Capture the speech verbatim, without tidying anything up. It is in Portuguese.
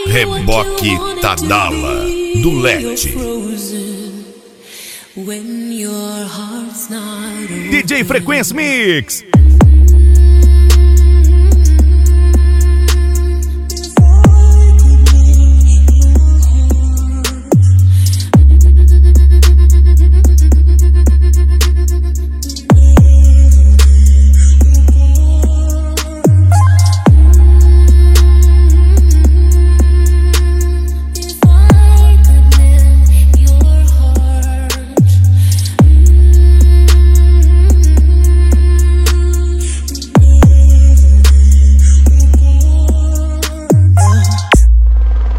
Reboque Tadala, do Lete. When your heart's not D J Frequência Mix.